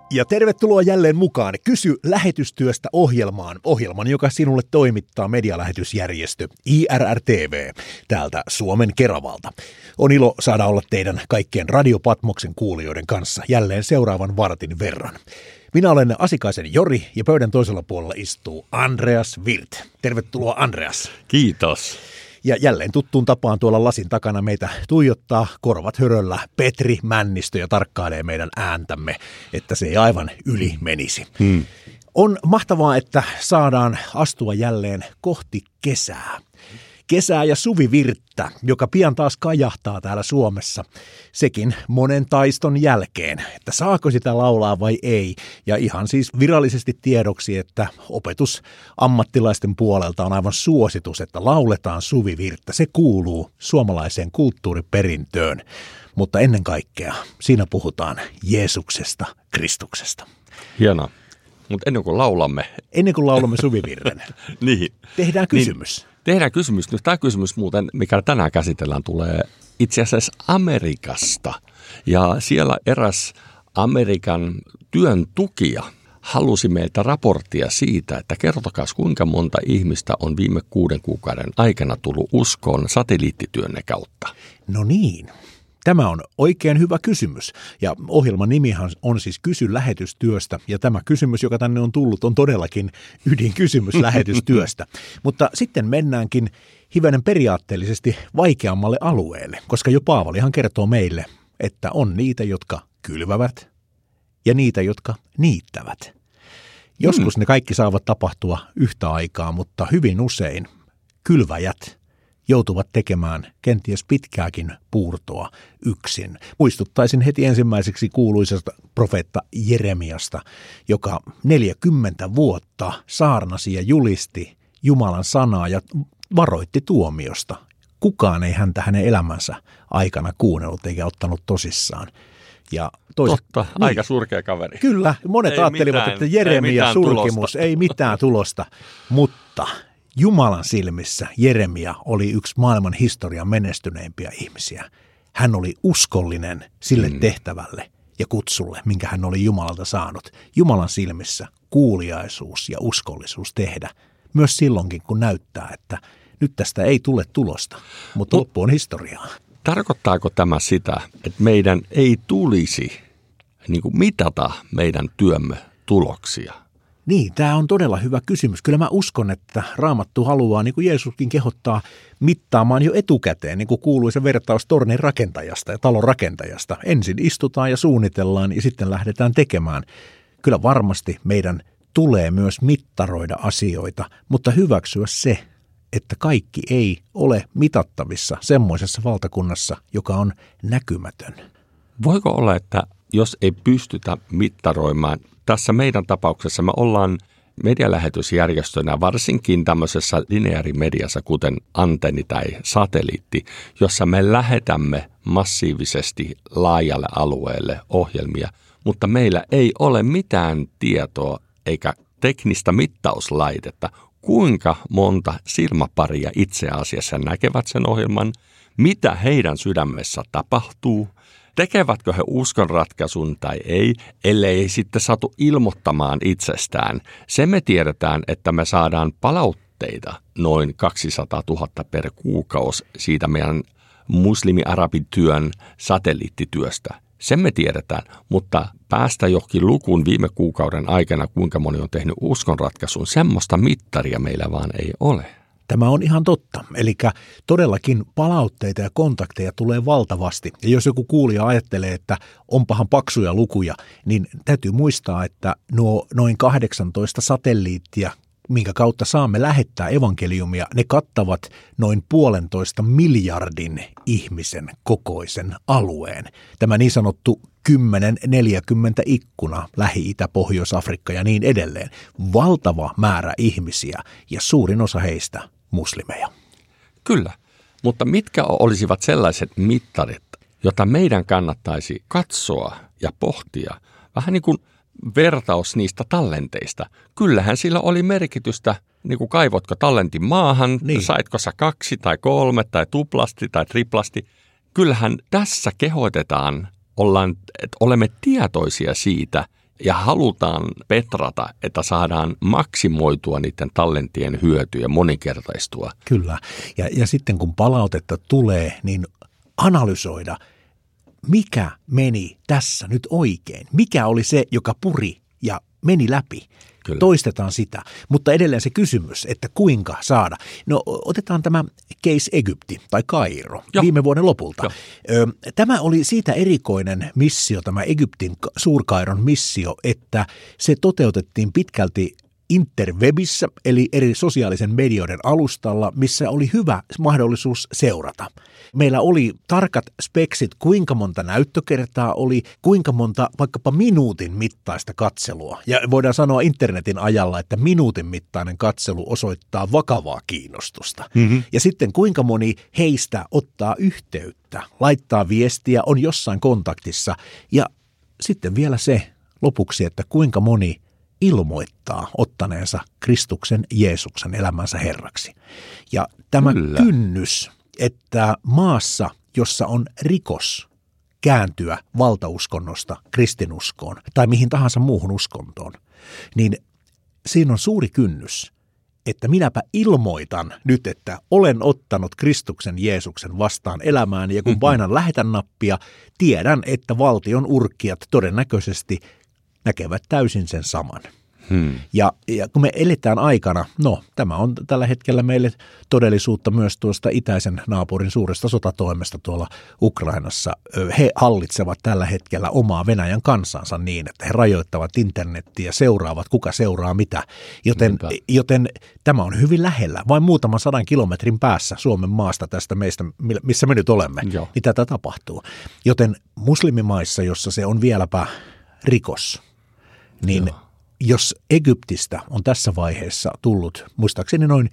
Ja tervetuloa jälleen mukaan Kysy lähetystyöstä ohjelman, joka sinulle toimittaa medialähetysjärjestö IRR-TV täältä Suomen Keravalta. On ilo saada olla teidän kaikkien Radio Patmoksen kuulijoiden kanssa jälleen seuraavan vartin verran. Minä olen Asikaisen Jori ja pöydän toisella puolella istuu Andreas Wirth. Tervetuloa Andreas. Kiitos. Ja jälleen tuttuun tapaan tuolla lasin takana meitä tuijottaa korvat höröllä Petri Männistö ja tarkkailee meidän ääntämme, että se ei aivan yli menisi. On mahtavaa, että saadaan astua jälleen kohti kesää. Kesää ja suvivirttä, joka pian taas kajahtaa täällä Suomessa. Sekin monen taiston jälkeen, että saako sitä laulaa vai ei. Ja ihan siis virallisesti tiedoksi, että opetusammattilaisten puolelta on aivan suositus, että lauletaan suvivirttä. Se kuuluu suomalaiseen kulttuuriperintöön. Mutta ennen kaikkea siinä puhutaan Jeesuksesta, Kristuksesta. Hienoa. Mutta ennen kuin laulamme suvivirren, niin. Tehdään kysymys. Tehdään kysymys. Nyt tämä kysymys muuten, mikä tänään käsitellään, tulee itse asiassa Amerikasta. Ja siellä eräs Amerikan työn tukija halusi meiltä raporttia siitä, että kertokaa kuinka monta ihmistä on viime 6 kuukauden aikana tullut uskoon satelliittityönne kautta. No niin. Tämä on oikein hyvä kysymys ja ohjelman nimihan on siis Kysy lähetystyöstä ja tämä kysymys, joka tänne on tullut, on todellakin ydinkysymys lähetystyöstä. Mutta sitten mennäänkin hivenen periaatteellisesti vaikeammalle alueelle, koska jo Paavalihan kertoo meille, että on niitä, jotka kylvävät ja niitä, jotka niittävät. Joskus ne kaikki saavat tapahtua yhtä aikaa, mutta hyvin usein kylväjät joutuvat tekemään kenties pitkääkin puurtoa yksin. Muistuttaisin heti ensimmäiseksi kuuluisesta profeetta Jeremiasta, joka 40 vuotta saarnasi ja julisti Jumalan sanaa ja varoitti tuomiosta. Kukaan ei häntä hänen elämänsä aikana kuunnellut eikä ottanut tosissaan. Ja totta, aika surkea kaveri. Kyllä, monet ei ajattelivat, mitään, että Jeremia surkimus, ei mitään tulosta, mutta Jumalan silmissä Jeremia oli yksi maailman historian menestyneimpiä ihmisiä. Hän oli uskollinen sille tehtävälle ja kutsulle, minkä hän oli Jumalalta saanut. Jumalan silmissä kuuliaisuus ja uskollisuus tehdä, myös silloinkin kun näyttää, että nyt tästä ei tule tulosta, mutta loppu on historiaa. Tarkoittaako tämä sitä, että meidän ei tulisi mitata meidän työmme tuloksia? Niin, tämä on todella hyvä kysymys. Kyllä mä uskon, että Raamattu haluaa, niin kuin Jeesuskin kehottaa, mittaamaan jo etukäteen, niin kuin kuuluisa vertaus tornin rakentajasta ja talon rakentajasta. Ensin istutaan ja suunnitellaan ja sitten lähdetään tekemään. Kyllä varmasti meidän tulee myös mittaroida asioita, mutta hyväksyä se, että kaikki ei ole mitattavissa semmoisessa valtakunnassa, joka on näkymätön. Voiko olla, että jos ei pystytä mittaroimaan, tässä meidän tapauksessa me ollaan medialähetysjärjestönä varsinkin tämmöisessä lineaarimediassa, kuten antenni tai satelliitti, jossa me lähetämme massiivisesti laajalle alueelle ohjelmia, mutta meillä ei ole mitään tietoa eikä teknistä mittauslaitetta, kuinka monta silmäparia itse asiassa näkevät sen ohjelman, mitä heidän sydämessä tapahtuu, tekevätkö he uskonratkaisun tai ei, ellei sitten saatu ilmoittamaan itsestään. Se me tiedetään, että me saadaan palautteita noin 200 000 per kuukausi siitä meidän muslimi-arabityön satelliittityöstä. Sen me tiedetään, mutta päästä johonkin lukuun viime kuukauden aikana, kuinka moni on tehnyt uskonratkaisun, semmoista mittaria meillä vaan ei ole. Tämä on ihan totta. Eli todellakin palautteita ja kontakteja tulee valtavasti. Ja jos joku kuulija ajattelee, että onpahan paksuja lukuja, niin täytyy muistaa, että nuo noin 18 satelliittia, minkä kautta saamme lähettää evankeliumia, ne kattavat noin 1,5 miljardin ihmisen kokoisen alueen. Tämä niin sanottu 10-40 ikkuna, Lähi-Itä, Pohjois-Afrikka ja niin edelleen. Valtava määrä ihmisiä ja suurin osa heistä muslimeja. Kyllä, mutta mitkä olisivat sellaiset mittarit, jota meidän kannattaisi katsoa ja pohtia? Vähän niin kuin vertaus niistä tallenteista. Kyllähän sillä oli merkitystä, niin kuin kaivotko tallentin maahan, niin saitko sä 2 tai 3 tai tuplasti tai triplasti. Kyllähän tässä kehotetaan, että olemme tietoisia siitä ja halutaan petrata, että saadaan maksimoitua niiden tallenttien hyötyjä moninkertaistua. Kyllä. Ja sitten kun palautetta tulee, niin analysoida, mikä meni tässä nyt oikein. Mikä oli se, joka puri ja meni läpi. Kyllä. Toistetaan sitä, mutta edelleen se kysymys, että kuinka saada. No otetaan tämä case Egypti tai Kairo viime vuoden lopulta. Tämä oli siitä erikoinen missio, tämä Egyptin Suurkairon missio, että se toteutettiin pitkälti interwebissä, eli eri sosiaalisen medioiden alustalla, missä oli hyvä mahdollisuus seurata. Meillä oli tarkat speksit, kuinka monta näyttökertaa oli, kuinka monta vaikkapa minuutin mittaista katselua. Ja voidaan sanoa internetin ajalla, että minuutin mittainen katselu osoittaa vakavaa kiinnostusta. Mm-hmm. Ja sitten kuinka moni heistä ottaa yhteyttä, laittaa viestiä, on jossain kontaktissa. Ja sitten vielä se lopuksi, että kuinka moni ilmoittaa ottaneensa Kristuksen Jeesuksen elämänsä Herraksi. Ja tämä kynnys, että maassa, jossa on rikos kääntyä valtauskonnosta kristinuskoon tai mihin tahansa muuhun uskontoon, niin siinä on suuri kynnys, että minäpä ilmoitan nyt, että olen ottanut Kristuksen Jeesuksen vastaan elämään ja kun painan lähetän nappia, tiedän, että valtion urkkijat todennäköisesti näkevät täysin sen saman. Ja kun me eletään aikana, tämä on tällä hetkellä meille todellisuutta myös tuosta itäisen naapurin suuresta sotatoimesta tuolla Ukrainassa. He hallitsevat tällä hetkellä omaa Venäjän kansansa niin, että he rajoittavat internettiä, seuraavat kuka seuraa mitä. Joten tämä on hyvin lähellä, vain muutaman 100 kilometrin päässä Suomen maasta tästä meistä, missä me nyt olemme, niin tätä tapahtuu. Joten muslimimaissa, jossa se on vieläpä rikos, niin jos Egyptistä on tässä vaiheessa tullut muistaakseni noin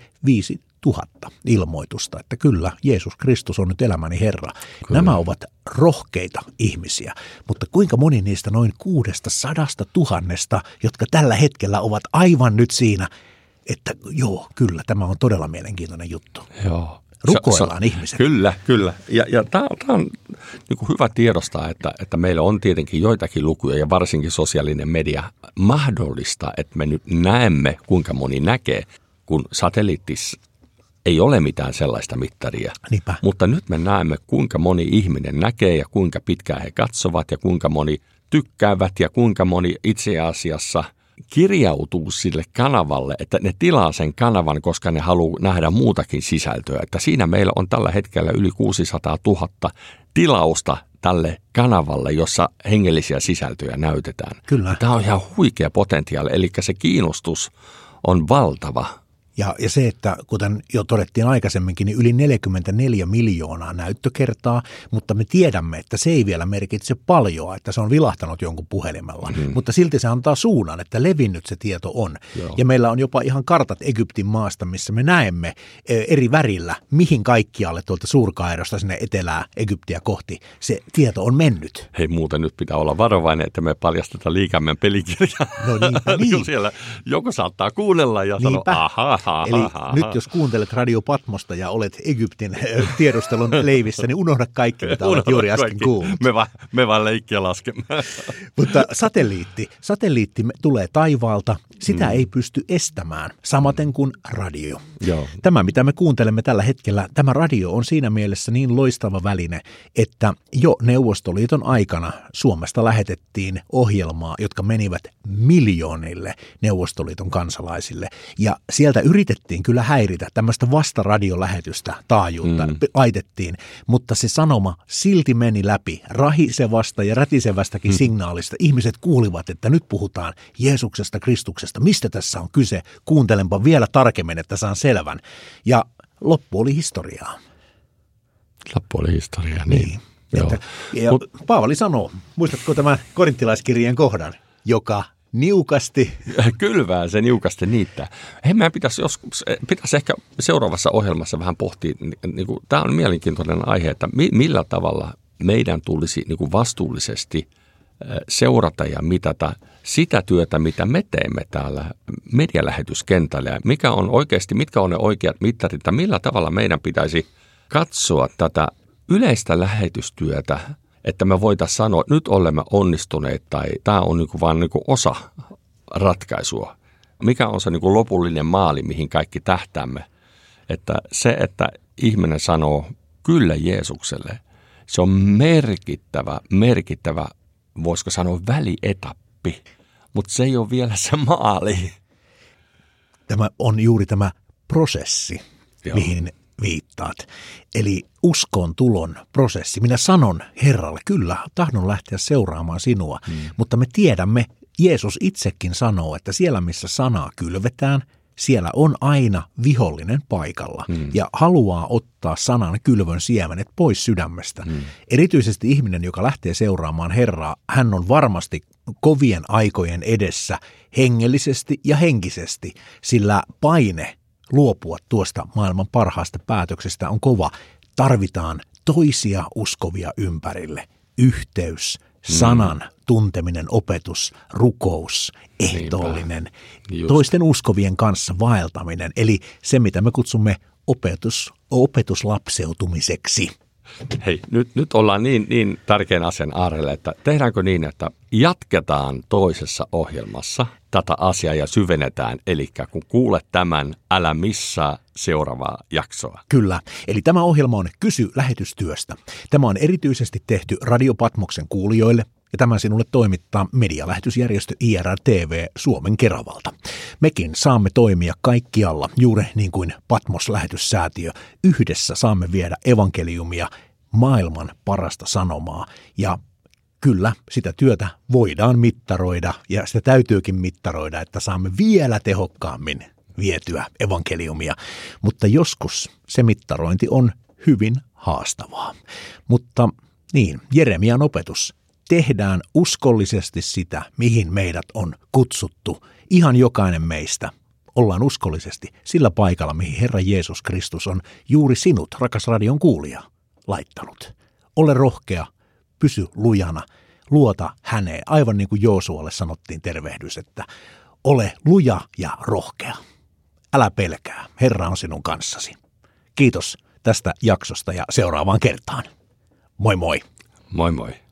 5000 ilmoitusta, että kyllä, Jeesus Kristus on nyt elämäni Herra. Kyllä. Nämä ovat rohkeita ihmisiä, mutta kuinka moni niistä noin 600 000, jotka tällä hetkellä ovat aivan nyt siinä, että joo, kyllä, tämä on todella mielenkiintoinen juttu. Joo. Rukoillaan ihmiset. Kyllä. Ja tämä on niin kuin hyvä tiedostaa, että meillä on tietenkin joitakin lukuja ja varsinkin sosiaalinen media mahdollista, että me nyt näemme, kuinka moni näkee, kun satelliittis ei ole mitään sellaista mittaria. Niinpä. Mutta nyt me näemme, kuinka moni ihminen näkee ja kuinka pitkään he katsovat ja kuinka moni tykkäävät ja kuinka moni itse asiassa kirjautuu sille kanavalle, että ne tilaa sen kanavan, koska ne haluaa nähdä muutakin sisältöä. Että siinä meillä on tällä hetkellä yli 600 000 tilausta tälle kanavalle, jossa hengellisiä sisältöjä näytetään. Kyllä. Tämä on ihan huikea potentiaali, eli se kiinnostus on valtava. Ja se, että kuten jo todettiin aikaisemminkin, niin yli 44 miljoonaa näyttökertaa, mutta me tiedämme, että se ei vielä merkitse paljoa, että se on vilahtanut jonkun puhelimella. Mutta silti se antaa suunnan, että levinnyt se tieto on. Joo. Ja meillä on jopa ihan kartat Egyptin maasta, missä me näemme eri värillä, mihin kaikkialle tuolta Suurkairosta sinne etelää Egyptiä kohti se tieto on mennyt. Hei, muuten nyt pitää olla varovainen, että me paljastetaan liikaa meidän pelikirjaa. No niin. Siellä joku saattaa kuunnella ja sanoa, ahaa. Eli nyt jos kuuntelet Radio Patmosta ja olet Egyptin tiedustelun leivissä, niin unohda kaikki, mitä olet juuri äsken kuullut. Me vaan leikkiä laskemme. Mutta satelliitti tulee taivaalta, sitä ei pysty estämään, samaten kuin radio. Joo. Tämä, mitä me kuuntelemme tällä hetkellä, tämä radio on siinä mielessä niin loistava väline, että jo Neuvostoliiton aikana Suomesta lähetettiin ohjelmaa, jotka menivät miljoonille Neuvostoliiton kansalaisille. Ja sieltä yritettiin kyllä häiritä, tämmöistä vastaradiolähetystä taajuutta laitettiin, mutta se sanoma silti meni läpi rahisevasta ja rätisevästäkin signaalista. Ihmiset kuulivat, että nyt puhutaan Jeesuksesta, Kristuksesta. Mistä tässä on kyse? Kuuntelenpa vielä tarkemmin, että saan selvän. Ja loppu oli historiaa. Niin. Ja Paavali sanoo, muistatko tämän korintilaiskirjeen kohdan, joka niukasti kylvää se niukasti niittää. Hei, meidän pitäisi ehkä seuraavassa ohjelmassa vähän pohtia, tämä on mielenkiintoinen aihe, että millä tavalla meidän tulisi vastuullisesti seurata ja mitata sitä työtä, mitä me teemme täällä medialähetyskentällä. Ja mitkä on ne oikeat mittarit ja millä tavalla meidän pitäisi katsoa tätä yleistä lähetystyötä että me voitaisiin sanoa, että nyt olemme onnistuneet tai tämä on niin kuin vaan niin kuin osa ratkaisua. Mikä on se niin kuin lopullinen maali, mihin kaikki tähtäämme? Että se, että ihminen sanoo kyllä Jeesukselle, se on merkittävä, voisiko sanoa välietappi, mutta se ei ole vielä se maali. Tämä on juuri tämä prosessi, Joo. mihin viittaat. Eli uskon tulon prosessi. Minä sanon Herralle, kyllä, tahdon lähteä seuraamaan sinua, mutta me tiedämme, Jeesus itsekin sanoo, että siellä missä sanaa kylvetään, siellä on aina vihollinen paikalla ja haluaa ottaa sanan kylvön siemenet pois sydämestä. Erityisesti ihminen, joka lähtee seuraamaan Herraa, hän on varmasti kovien aikojen edessä hengellisesti ja henkisesti, sillä paine luopua tuosta maailman parhaasta päätöksestä on kova. Tarvitaan toisia uskovia ympärille. Yhteys, sanan tunteminen, opetus, rukous, ehtoollinen, toisten uskovien kanssa vaeltaminen. Eli se, mitä me kutsumme opetuslapseutumiseksi. Hei, nyt ollaan niin tärkeän asian äärellä, että tehdäänkö niin, että jatketaan toisessa ohjelmassa tätä asiaa ja syvennetään. Eli kun kuulet tämän, älä missaa seuraavaa jaksoa. Kyllä. Eli tämä ohjelma on Kysy lähetystyöstä. Tämä on erityisesti tehty Radio Patmoksen kuulijoille ja tämän sinulle toimittaa medialähetysjärjestö IRR-TV Suomen Keravalta. Mekin saamme toimia kaikkialla, juuri niin kuin Patmos-lähetyssäätiö. Yhdessä saamme viedä evankeliumia, maailman parasta sanomaa ja kyllä, sitä työtä voidaan mittaroida ja sitä täytyykin mittaroida, että saamme vielä tehokkaammin vietyä evankeliumia, mutta joskus se mittarointi on hyvin haastavaa. Mutta niin, Jeremian opetus. Tehdään uskollisesti sitä, mihin meidät on kutsuttu. Ihan jokainen meistä ollaan uskollisesti sillä paikalla, mihin Herra Jeesus Kristus on juuri sinut, rakas radion kuulija, laittanut. Ole rohkea, pysy lujana, luota häneen, aivan niin kuin Joosualle sanottiin tervehdys, että ole luja ja rohkea. Älä pelkää, Herra on sinun kanssasi. Kiitos tästä jaksosta ja seuraavaan kertaan. Moi moi. Moi moi.